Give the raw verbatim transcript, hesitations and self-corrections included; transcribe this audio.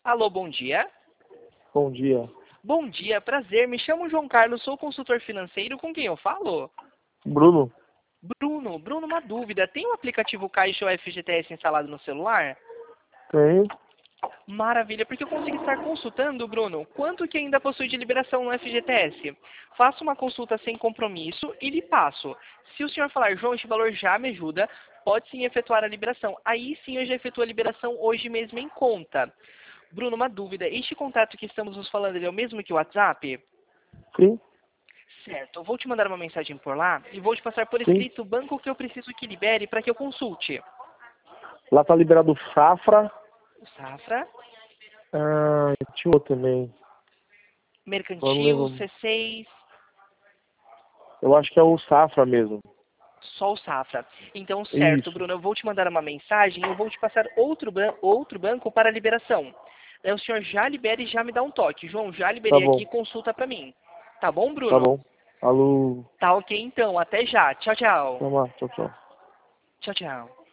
Alô, bom dia. Bom dia. Bom dia, prazer. Me chamo João Carlos, sou consultor financeiro. Com quem eu falo? Bruno? Bruno. Bruno, uma dúvida. Tem o aplicativo Caixa ou F G T S instalado no celular? Tem? Maravilha, porque eu consegui estar consultando, Bruno, quanto que ainda possui de liberação no F G T S. Faço uma consulta sem compromisso e lhe passo. Se o senhor falar, João, este valor já me ajuda, pode sim efetuar a liberação. Aí sim eu já efetuo a liberação hoje mesmo em conta. Bruno, uma dúvida. Este contato que estamos nos falando, ele é o mesmo que o WhatsApp? Sim? Certo, eu vou te mandar uma mensagem por lá e vou te passar por Sim? escrito o banco que eu preciso que libere para que eu consulte. Lá tá liberado o Safra. O Safra, Ah, tinha outro também. Eu não Mercantil, lembro. C seis, Eu acho que é o Safra mesmo. só o Safra. Então, certo, Isso. Bruno, eu vou te mandar uma mensagem e eu vou te passar outro, ban- outro banco para liberação. Aí o senhor já libera e já me dá um toque. João, já Tá liberei aqui, bom. consulta para mim. Tá bom, Tá Bruno? bom. Alô. Tá ok então, até já. Tchau, tchau. Vamos lá. Tchau, tchau. Tchau, tchau.